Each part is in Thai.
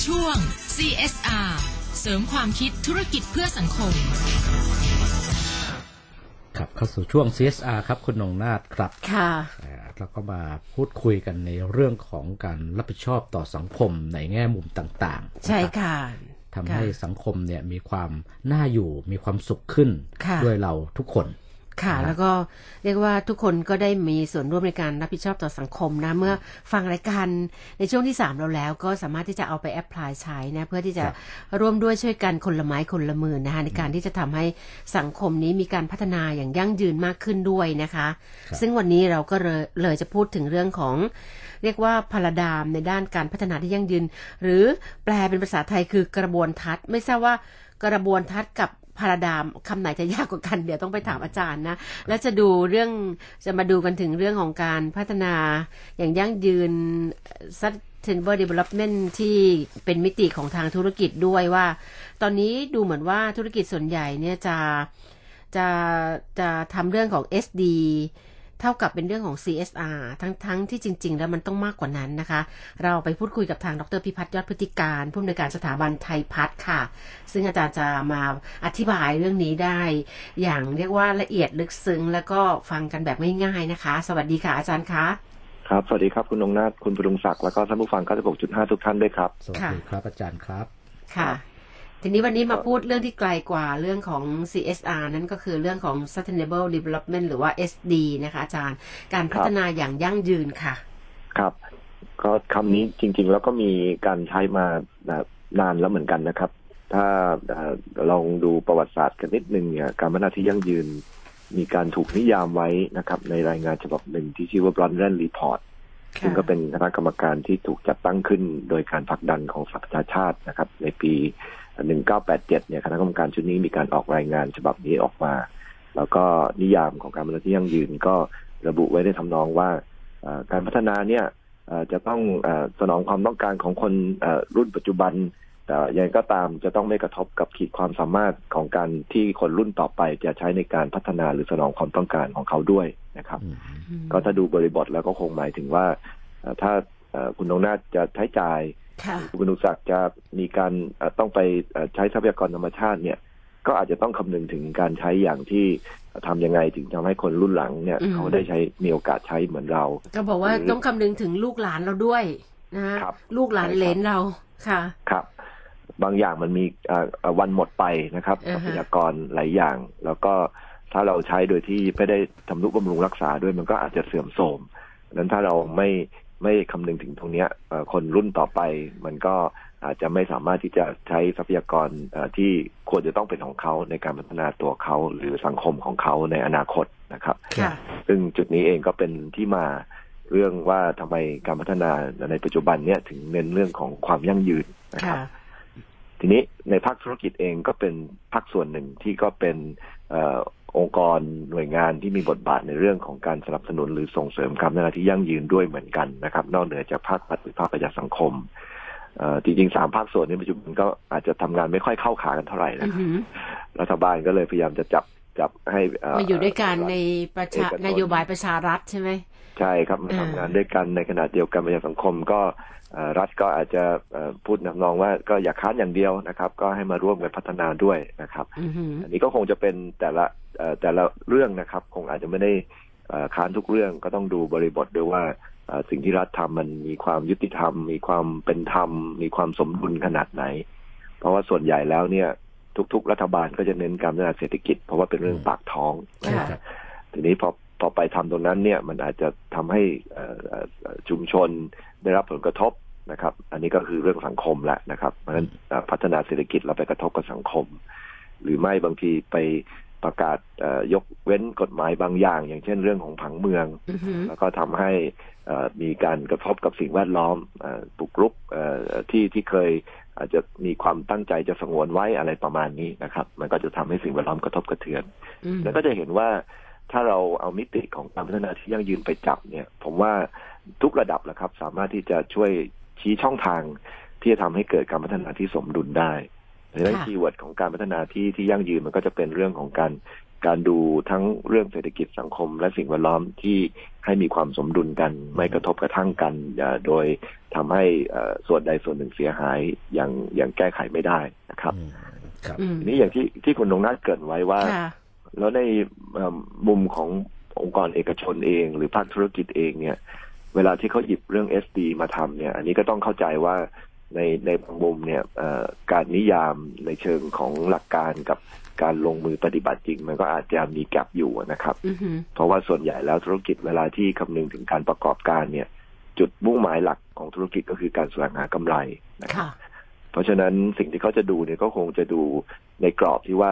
ช่วง CSR เสริมความคิดธุรกิจเพื่อสังคมครับเข้าสู่ช่วง CSR ครับคุณนงนาถครับค่ะแล้วก็มาพูดคุยกันในเรื่องของการรับผิดชอบต่อสังคมในแง่มุมต่างๆใช่ค่ะทำให้สังคมเนี่ยมีความน่าอยู่มีความสุขขึ้นด้วยเราทุกคนค่ะแล้วก็เรียกว่าทุกคนก็ได้มีส่วนร่วมในการรับผิดชอบต่อสังคมนะเมื่อฟังรายการในช่วงที่3เราแล้วก็สามารถที่จะเอาไปแอพพลายใช้นะเพื่อที่จะร่วมด้วยช่วยกันคนละไม้คนละมือนะคะในการที่จะทำให้สังคมนี้มีการพัฒนาอย่างยั่งยืนมากขึ้นด้วยนะคะซึ่งวันนี้เราก็เลยจะพูดถึงเรื่องของเรียกว่าพาราไดม์ในด้านการพัฒนาที่ยั่งยืนหรือแปลเป็นภาษาไทยคือกระบวนทัศน์ไม่ทราบว่ากระบวนทัศน์กับพาราไดม์คำไหนจะยากกว่ากันเดี๋ยวต้องไปถามอาจารย์นะแล้วจะมาดูกันถึงเรื่องของการพัฒนาอย่างยั่งยืน Sustainable Development ที่เป็นมิติของทางธุรกิจด้วยว่าตอนนี้ดูเหมือนว่าธุรกิจส่วนใหญ่เนี่ยจะทำเรื่องของ SDเท่ากับเป็นเรื่องของ CSR ทั้งที่จริงๆแล้วมันต้องมากกว่านั้นนะคะเราไปพูดคุยกับทางดร.พิพัฒน์ยอดพฤติการผู้อำนวยการสถาบันไทยพัฒน์ค่ะซึ่งอาจารย์จะมาอธิบายเรื่องนี้ได้อย่างเรียกว่าละเอียดลึกซึ้งแล้วก็ฟังกันแบบง่ายๆนะคะสวัสดีค่ะอาจารย์คะครับสวัสดีครับคุณนงนาถคุณปรุงศักดิ์แล้วก็ท่านผู้ฟัง 96.5 ทุกท่านด้วยครับสวัสดีครับอาจารย์ครับค่ะทีนี้วันนี้มาพูดเรื่องที่ไกลกว่าเรื่องของ CSR นั่นก็คือเรื่องของ Sustainable Development หรือว่า SD นะคะอาจารย์การพัฒนาอย่างยั่งยืนค่ะครับก็คำนี้จริงๆแล้วก็มีการใช้มานานแล้วเหมือนกันนะครับถ้าลองดูประวัติศาสตร์กันนิดนึงเนี่ยการพัฒนาที่ยั่งยืนมีการถูกนิยามไว้นะครับในรายงานฉบับหนึ่งที่ชื่อว่า Brundtland Report ซึ่งก็เป็นคณะกรรมการที่ถูกจัดตั้งขึ้นโดยการผลักดันของสหประชาชาตินะครับในปี1987เนี่ยคณะกรรมการชุดนี้มีการออกรายงานฉบับนี้ออกมาแล้วก็นิยามของการพัฒนาที่ยั่งยืนก็ระบุไว้ในทำนองว่าการพัฒนาเนี่ยจะต้องสนองความต้องการของคนรุ่นปัจจุบันแต่ยังก็ตามจะต้องไม่กระทบกับขีดความสามารถของการที่คนรุ่นต่อไปจะใช้ในการพัฒนาหรือสนองความต้องการของเขาด้วยนะครับก็ถ้าดูบริบทแล้วก็คงหมายถึงว่าถ้าคุณนงนาถจะใช้จ่ายคุณบรรลุศักดิ์จะมีการต้องไปใช้ทรัพยากรธรรมชาติเนี่ยก็อาจจะต้องคำนึงถึงการใช้อย่างที่ทำยังไงถึงทำให้คนรุ่นหลังเนี่ยเขาได้ใช้มีโอกาสใช้เหมือนเราก็บอกว่าต้องคำนึงถึงลูกหลานเราด้วยนะลูกหลานเหลนเราค่ะครับบางอย่างมันมีวันหมดไปนะครับทรัพยากรหลายอย่างแล้วก็ถ้าเราใช้โดยที่ไม่ได้ทำนุบำรุงรักษาด้วยมันก็อาจจะเสื่อมโทรมดังนั้นถ้าเราไม่คำนึงถึงตรงนี้คนรุ่นต่อไปมันก็อาจจะไม่สามารถที่จะใช้ทรัพยากรที่ควรจะต้องเป็นของเขาในการพัฒนาตัวเขาหรือสังคมของเขาในอนาคตนะครับซึ่งจุดนี้เองก็เป็นที่มาเรื่องว่าทำไมการพัฒนาในปัจจุบันเนี่ยถึงเน้นเรื่องของความยั่งยืนนะครับทีนี้ในภาคธุรกิจเองก็เป็นภาคส่วนหนึ่งที่ก็เป็นองค์กรหน่วยงานที่มีบทบาทในเรื่องของการสนับสนุนหรือส่งเสริมการพัฒนาที่ยั่งยืนด้วยเหมือนกันนะครับนอกเหนือจากภาครัฐหรือภาคประชาสังคมจริงๆ3ภาคส่วนนี้ปัจจุบันก็อาจจะทำงานไม่ค่อยเข้าขากันเท่าไหร่นะครับรัฐบาลก็เลยพยายามจะจับให้มาอยู่ด้วยกันในนโยบายประชารัฐใช่ไหมใช่ครับมาทำงานด้วยกันในขณะเดียวกันประชาสังคมก็รัฐก็อาจจะพูดนำนองว่าก็อย่าค้านอย่างเดียวนะครับก็ให้มาร่วมกันพัฒนาด้วยนะครับอันนี้ก็คงจะเป็นแต่ละเรื่องนะครับคงอาจจะไม่ได้ค้านทุกเรื่องก็ต้องดูบริบทด้วยว่าสิ่งที่รัฐทำมันมีความยุติธรรมมีความเป็นธรรมมีความสมดุลขนาดไหนเพราะว่าส่วนใหญ่แล้วเนี่ยทุกๆรัฐบาลก็จะเน้นการพัฒนาเศรษฐกิจเพราะว่าเป็นเรื่องปากท้องทีนี้พอไปทำตรงนั้นเนี่ยมันอาจจะทำให้ชุมชนได้รับผลกระทบนะครับอันนี้ก็คือเรื่องสังคมแหละนะครับเพราะฉะนั้นพัฒนาเศรษฐกิจเราไปกระทบกับสังคมหรือไม่บางทีไปประกาศยกเว้นกฎหมายบางอย่างอย่างเช่นเรื่องของผังเมืองแล้วก็ทำให้มีการกระทบกับสิ่งแวดล้อมบุกรุกที่เคยอาจจะมีความตั้งใจจะสงวนไว้อะไรประมาณนี้นะครับมันก็จะทำให้สิ่งแวดล้อมกระทบกระเทือนแล้วก็จะเห็นว่าถ้าเราเอามิติของการพัฒนาที่ยั่งยืนไปจับเนี่ยผมว่าทุกระดับแหละครับสามารถที่จะช่วยชี้ช่องทางที่จะทำให้เกิดการพัฒนาที่สมดุลได้ดังนั้นคีย์เวิร์ดของการพัฒนาที่ยั่งยืนมันก็จะเป็นเรื่องของการการดูทั้งเรื่องเศรษฐกิจสังคมและสิ่งแวดล้อมที่ให้มีความสมดุลกันไม่กระทบกระทั่งกันโดยทำให้ส่วนใดส่วนหนึ่งเสียหายอย่างแก้ไขไม่ได้นะครับทีนี้อย่างที่คุณดวงนาถเกริ่นไว้ว่าแล้วในมุมขององค์กรเอกชนเองหรือภาคธุรกิจเองเนี่ยเวลาที่เขาหยิบเรื่อง SD มาทำเนี่ยอันนี้ก็ต้องเข้าใจว่าในบางมุมเนี่ยการนิยามในเชิงของหลักการกับการลงมือปฏิบัติจริงมันก็อาจจะมีแกลบอยู่นะครับเพราะว่าส่วนใหญ่แล้วธุรกิจเวลาที่คำนึงถึงการประกอบการเนี่ยจุดมุ่งหมายหลักของธุรกิจก็คือการแสวงหากำไรนะครับเพราะฉะนั้นสิ่งที่เขาจะดูเนี่ยก็คงจะดูในกรอบที่ว่า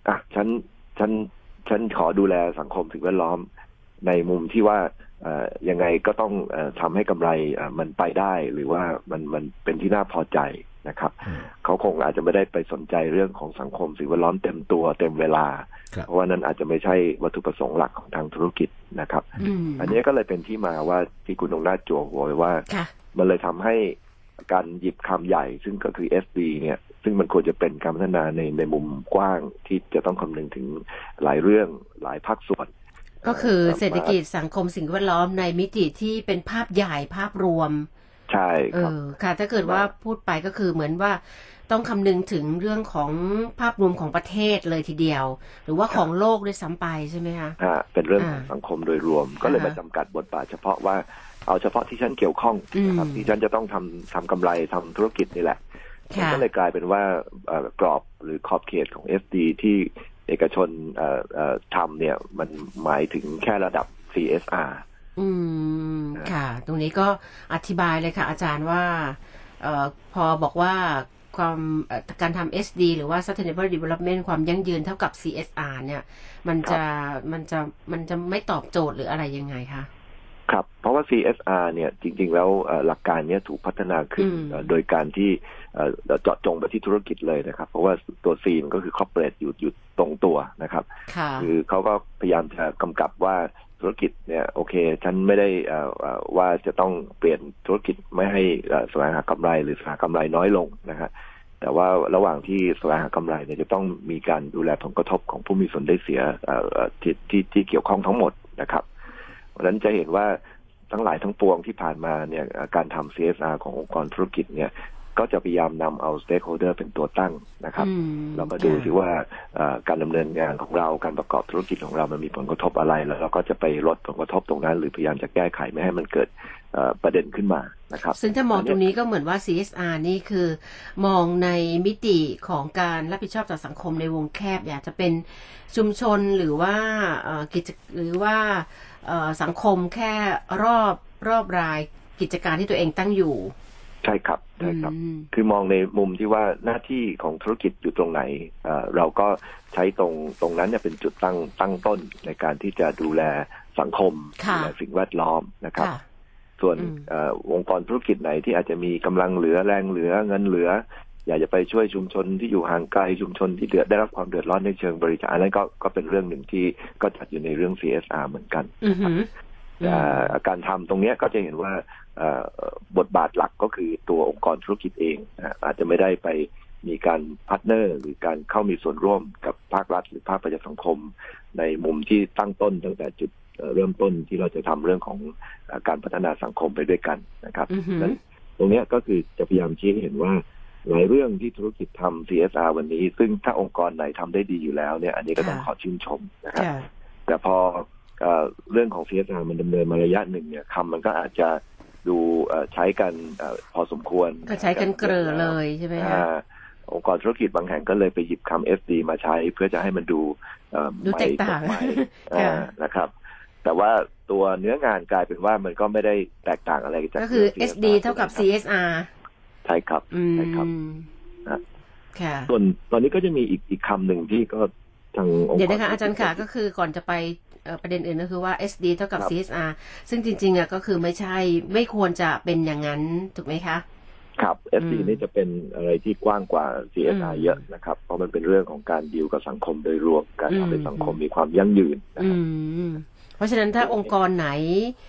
ฉันขอดูแลสังคมสิ่งแวดล้อมในมุมที่ว่ายังไงก็ต้องทำให้กำไรมันไปได้หรือว่ามันเป็นที่น่าพอใจนะครับเขาคงอาจจะไม่ได้ไปสนใจเรื่องของสังคมสิ่งแวดล้อมเต็มตัวเต็มเวลาเพราะว่านั้นอาจจะไม่ใช่วัตถุประสงค์หลักของทางธุรกิจนะครับอันนี้ก็เลยเป็นที่มาว่าที่คุณดวงนาถจั่วหัวไว้ว่ามันเลยทำให้การหยิบคำใหญ่ซึ่งก็คือ SD เนี่ยซึ่งมันควรจะเป็นการพัฒนาในมุมกว้างที่จะต้องคำนึงถึงหลายเรื่องหลายภาคส่วนก็คือเศรษฐกิจสังคมสิ่งแวดล้อมในมิติที่เป็นภาพใหญ่ภาพรวมใช่ครับค่ะถ้าเกิดว่าพูดไปก็คือเหมือนว่าต้องคำนึงถึงเรื่องของภาพรวมของประเทศเลยทีเดียวหรือว่าของโลกด้วยซ้ำไปใช่ไหมคะเป็นเรื่องของสังคมโดยรวมก็เลยมาจำกัดบทบาทเฉพาะว่าเอาเฉพาะที่ฉันเกี่ยวข้องนะครับที่ฉันจะต้องทำกำไรทำธุรกิจนี่แหละมันก็เลยกลายเป็นว่ากรอบหรือขอบเขตของ SD ที่เอกชนทำเนี่ยมันหมายถึงแค่ระดับ CSR ค่ะตรงนี้ก็อธิบายเลยค่ะอาจารย์ว่าพอบอกว่าการทำ SD หรือว่า Sustainable Development ความยั่งยืนเท่ากับ CSR เนี่ยมันจะไม่ตอบโจทย์หรืออะไรยังไงคะครับเพราะว่า CSR เนี่ยจริงๆแล้วหลักการนี้ถูกพัฒนาขึ้นโดยการที่เจาะจงไปที่ธุรกิจเลยนะครับเพราะว่าตัว C มันก็คือ corporate อยู่ตรงตัวนะครับคือเขาก็พยายามจะกำกับว่าธุรกิจเนี่ยโอเคฉันไม่ได้ว่าจะต้องเปลี่ยนธุรกิจไม่ให้แสวงหากำไรหรือหากำไรน้อยลงนะครับแต่ว่าระหว่างที่แสวงหากำไรเนี่ยจะต้องมีการดูแลผลกระทบของผู้มีส่วนได้เสียที่เกี่ยวข้องทั้งหมดนะครับเพราะฉะนั้นจะเห็นว่าทั้งหลายทั้งปวงที่ผ่านมาเนี่ยการทำ CSR ขององค์กรธุรกิจเนี่ยก็จะพยายามนำเอา stakeholder เป็นตัวตั้งนะครับเราก็ดูสิว่าการดำเนินงานของเราการประกอบธุรกิจของเรามันมีผลกระทบอะไรแล้วเราก็จะไปลดผลกระทบตรงนั้นหรือพยายามจะแก้ไขไม่ให้มันเกิดประเด็นขึ้นมานะครับซึ่งถ้ามองตรงนี้ก็เหมือนว่า CSR นี่คือมองในมิติของการรับผิดชอบต่อสังคมในวงแคบอยากจะเป็นชุมชนหรือว่ากิจหรือว่าสังคมแค่รอบรายกิจการที่ตัวเองตั้งอยู่ใช่ครับใช่ครับคือมองในมุมที่ว่าหน้าที่ของธุรกิจอยู่ตรงไหนเราก็ใช้ตรงนั้นเนี่ยเป็นจุดตั้งต้นในการที่จะดูแลสังคมดูแลสิ่งแวดล้อมนะครับส่วนองค์กรธุรกิจไหนที่อาจจะมีกำลังเหลือแรงเหลือเงินเหลืออยากจะไปช่วยชุมชนที่อยู่ห่างไกลชุมชนที่ได้รับความเดือดร้อนในเชิงบริจาคอันนั้นก็เป็นเรื่องหนึ่งที่ก็จัดอยู่ในเรื่อง CSR เหมือนกันการทำตรงนี้ก็จะเห็นว่าบทบาทหลักก็คือตัวองค์กรธุรกิจเองอาจจะไม่ได้ไปมีการพาร์ทเนอร์หรือการเข้ามีส่วนร่วมกับภาครัฐหรือภาคประชาสังคมในมุมที่ตั้งต้นตั้งแต่จุดเริ่มต้นที่เราจะทำเรื่องของการพัฒนาสังคมไปด้วยกันนะครับนั้นตรงนี้ก็คือจะพยายามชี้ให้เห็นว่าหลายเรื่องที่ธุรกิจทำ CSR วันนี้ซึ่งถ้าองค์กรไหนทำได้ดีอยู่แล้วเนี่ยอันนี้ก็ต้องขอชื่นชมนะครับแต่พอเรื่องของ CSR มันดำเนินมาระยะหนึ่งเนี่ยคำมันก็อาจจะดูใช้กันพอสมควรก็ใช้กันเกลือเลยใช่ไหมคะองค์กรธุรกิจบางแห่งก็เลยไปหยิบคำ SD มาใช้เพื่อจะให้มันดูแตกต่างนะครับแต่ว่าตัวเนื้องานกลายเป็นว่ามันก็ไม่ได้แตกต่างอะไรจากก็คือ SD เท่ากับ CSR ใช่ครับใช่ครับส่วนตอนนี้ก็จะมีอีกคำหนึ่งที่ก็ทางองค์กรเดี๋ยวนะคะอาจารย์ค่ะก็คือก่อนจะไปประเด็นอื่นก็คือว่า SD เท่ากับ CSR ซึ่งจริงๆก็คือไม่ควรจะเป็นอย่างนั้นถูกไหมคะครับ SD นี่จะเป็นอะไรที่กว้างกว่า CSR เยอะนะครับเพราะมันเป็นเรื่องของการดีลกับสังคมโดยรวมการทำให้สังคมมีความยั่งยืนนะครับเพราะฉะนั้นถ้าองค์กรไหน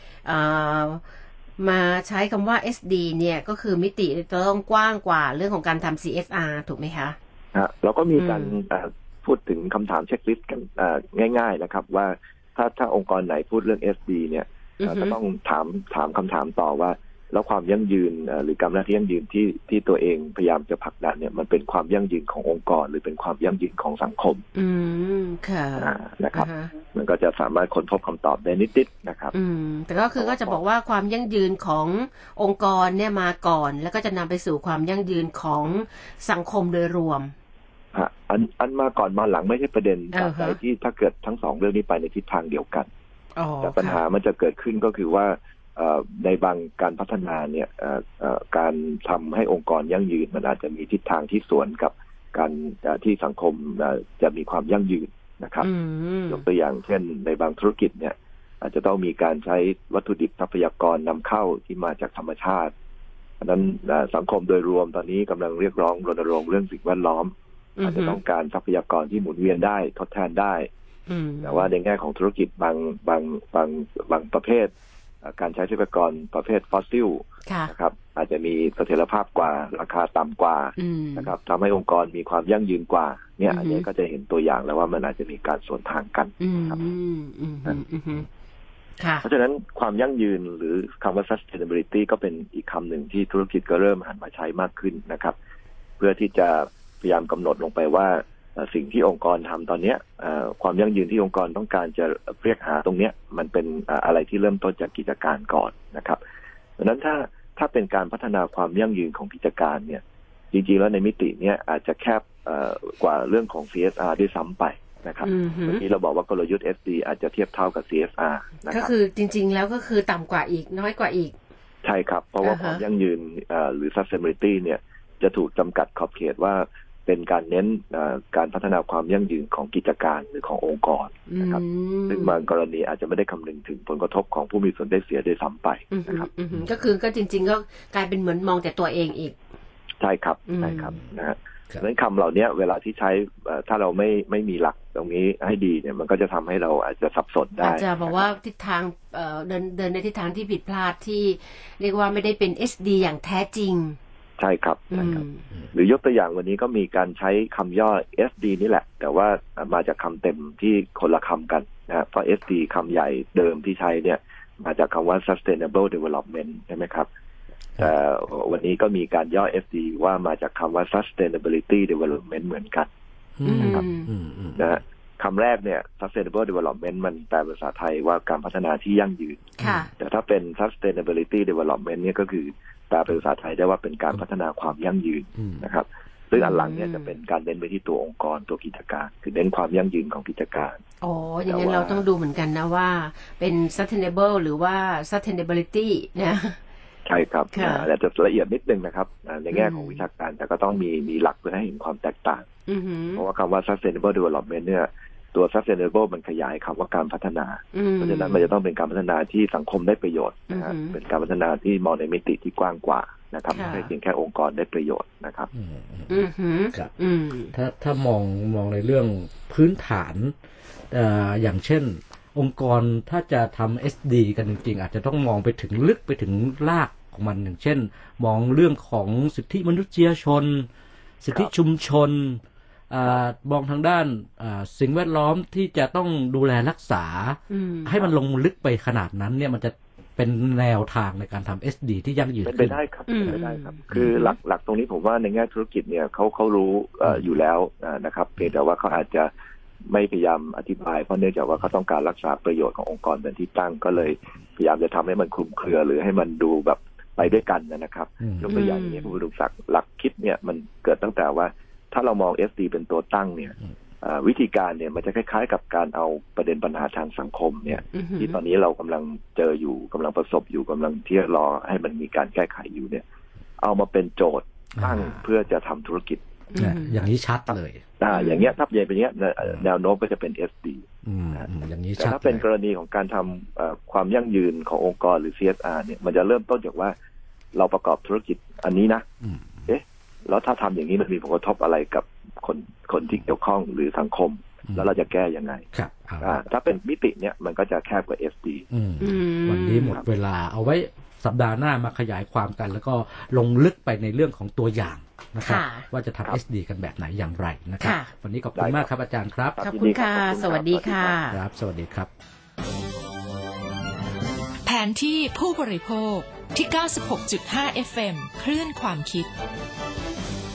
มาใช้คำว่า SD เนี่ยก็คือมิติต้องกว้างกว่าเรื่องของการทำ CSR ถูกไหมคะเราก็มีการพูพูดถึงคำถามเช็คลิสต์กันง่ายๆนะครับว่าถ้าองค์กรไหนพูดเรื่อง SD เนี่ยก็ต้องถามคำถามต่อว่าแล้วความยั่งยืนหรือการหน้าที่ยั่งยืนที่ตัวเองพยายามจะผลักดันเนี่ยมันเป็นความยั่งยืนขององค์กรหรือเป็นความยั่งยืนของสังคมค่ะนะครับมันก็จะสามารถค้นพบคำตอบได้นิดๆนะครับแต่ก็คือก็จะบอกว่าความยั่งยืนขององค์กรเนี่ยมาก่อนแล้วก็จะนำไปสู่ความยั่งยืนของสังคมโดยรวมอันมาก่อนมาหลังไม่ใช่ประเด็นแต่ที่ถ้าเกิดทั้งสองเรื่องนี้ไปในทิศทางเดียวกันแต่ปัญหามันจะเกิดขึ้นก็คือว่าในบางการพัฒนาเนี่ยการทำให้องค์กรยั่งยืนมันอาจจะมีทิศทางที่สวนกับการที่สังคมจะมีความยั่งยืนนะครับยกตัวอย่างเช่นในบางธุรกิจเนี่ยอาจจะต้องมีการใช้วัตถุดิบทรัพยากรนำเข้าที่มาจากธรรมชาติเพราะนั้นสังคมโดยรวมตอนนี้กำลังเรียกร้องรณรงค์เรื่องสิ่งแวดล้อมอาจจะต้องการทรัพยากรที่หมุนเวียนได้ทดแทนได้แต่ว่าในแง่ของธุรกิจบางประเภทการใช้ทรัพยากรประเภทฟอสซิลนะครับอาจจะมีเสถียรภาพกว่าราคาต่ำกว่านะครับทำให้องค์กรมีความยั่งยืนกว่าเนี่ยอันนี้ก็จะเห็นตัวอย่างแล้วว่ามันอาจจะมีการสวนทางกันครับเพราะฉะนั้นความยั่งยืนหรือคำว่า sustainability ก็เป็นอีกคำหนึ่งที่ธุรกิจก็เริ่มหันมาใช้มากขึ้นนะครับเพื่อที่จะพยายามกำหนดลงไปว่าสิ่งที่องค์กรทำตอนนี้ความยั่งยืนที่องค์กรต้องการจะเรียกหาตรงนี้มันเป็นอะไรที่เริ่มต้นจากกิจการก่อนนะครับดังนั้นถ้าเป็นการพัฒนาความยั่งยืนของกิจการเนี่ยจริงๆแล้วในมิตินี้อาจจะแคบกว่าเรื่องของ CSR ด้วยซ้ำไปนะครับเมื่อกี้เราบอกว่ากลยุทธ์ SD อาจจะเทียบเท่ากับ CSR นะครับก็คือจริงๆแล้วก็คือต่ำกว่าอีกน้อยกว่าอีกใช่ครับเพราะว่าความยั่งยืนหรือ sustainability เนี่ยจะถูกจำกัดขอบเขตว่าเป็นการเน้นการพัฒนาความยั่งยืนของกิจการหรือขององค์กรนะครับซึ่งบางกรณีอาจจะไม่ได้คำนึงถึงผลกระทบของผู้มีส่วนได้เสียด้วยซ้ำไปนะครับก็จริงๆก็กลายเป็นเหมือนมองแต่ตัวเองอีกใช่ครับใช่ครับนะฮะดังนั้นคำเหล่านี้เวลาที่ใช้ถ้าเราไม่มีหลักตรงนี้ให้ดีเนี่ยมันก็จะทำให้เราอาจจะสับสนได้อาจจะบอกว่าทิศทางเดินในทิศทางที่ผิดพลาดที่เรียกว่าไม่ได้เป็น SD อย่างแท้จริงใช่ครับใช่ครับหรือยกตัวอย่างวันนี้ก็มีการใช้คำย่อ SD นี่แหละแต่ว่ามาจากคำเต็มที่คนละคำกันนะเพราะ SD คำใหญ่เดิมที่ใช้เนี่ยมาจากคำว่า sustainable development ใช่ไหมครับแต่วันนี้ก็มีการย่อ SD ว่ามาจากคำว่า sustainability development เหมือนกันนะครับนะคำแรกเนี่ย sustainable development มันแปลเป็นภาษาไทยว่าการพัฒนาที่ยั่งยืนแต่ถ้าเป็น sustainability development เนี่ยก็คือแปลเป็นภาษาไทยได้ว่าเป็นการพัฒนาความยั่งยืนนะครับซึ่งอันหลังเนี่ยจะเป็นการเน้นไปที่ตัวองค์กรตัวกิจการคือเน้นความยั่งยืนของกิจการอ๋ออย่างนั้นเราต้องดูเหมือนกันนะว่าเป็น sustainable หรือว่า sustainability นะใช่ครับแต่จะละเอียดนิดนึงนะครับในแง่ของวิชาการแต่ก็ต้องมีหลักเพื่อให้เห็นความแตกต่างเพราะว่าคำว่า sustainable development เนี่ยตัว sustainable มันขยายคำว่าการพัฒนาเพราะฉะนั้นมันจะต้องเป็นการพัฒนาที่สังคมได้ประโยชน์นะครับเป็นการพัฒนาที่มองในมิติที่กว้างกว่านะครับไม่ใช่เพียงแค่องค์กรได้ประโยชน์นะครับถ้ามองในเรื่องพื้นฐานอย่างเช่นองค์กรถ้าจะทำ SD กันจริงๆอาจจะต้องมองไปถึงลึกไปถึงรากของมันอย่างเช่นมองเรื่องของสิทธิมนุษยชนสิทธิชุมชนมองทางด้านสิ่งแวดล้อมที่จะต้องดูแลรักษาให้มันลงลึกไปขนาดนั้นเนี่ยมันจะเป็นแนวทางในการทำ SD ที่ยั่งยืนขึ้นเป็นได้ครับเป็นได้ครับคือหลักตรงนี้ผมว่าในแง่ธุรกิจเนี่ยเขารู้อยู่แล้วนะครับเพียงแต่ว่าเขาอาจจะไม่พยายามอธิบายเพราะเนื่องจากว่าเขาต้องการรักษาประโยชน์ขององค์กรเป็นที่ตั้งก็เลยพยายามจะทำให้มันคลุมเครือหรือให้มันดูแบบไปด้วยกันนะครับยกตัวอย่างนี้ผู้บริษัทหลักคิดเนี่ยมันเกิดตั้งแต่ว่าถ้าเรามอง SD เป็นตัวตั้งเนี่ยวิธีการเนี่ยมันจะคล้ายๆกับการเอาประเด็นปัญหาทางสังคมเนี่ยที่ตอนนี้เรากำลังเจออยู่กำลังประสบอยู่กำลังที่รอให้มันมีการแก้ไขอยู่เนี่ยเอามาเป็นโจทย์ตั้งเพื่อจะทำธุรกิจอย่างนี้ชัดเลยอย่างเงี้ยถ้าเป็นอย่างเงี้ยแนวโน้มก็จะเป็น SD อย่างนี้ชัดถ้าเป็นกรณีของการทำความยั่งยืนขององค์กรหรือ CSR เนี่ยมันจะเริ่มต้นจากว่าเราประกอบธุรกิจอันนี้นะแล้วถ้าทำอย่างนี้มันมีผลกระทบอะไรกับคนที่เกี่ยวข้องหรือสังคมแล้วเราจะแก้ยังไงถ้าเป็นมิติเนี้ยมันก็จะแคบกว่า SD วันนี้หมดเวลาเอาไว้สัปดาห์หน้ามาขยายความกันแล้วก็ลงลึกไปในเรื่องของตัวอย่างนะครับว่าจะทำ SD กันแบบไหนอย่างไรนะครับวันนี้ขอบคุณมากครับอาจารย์ครับขอบคุณค่ะสวัสดีค่ะครับสวัสดีครับแผนที่ผู้บริโภคที่ 96.5 FM คลื่นความคิด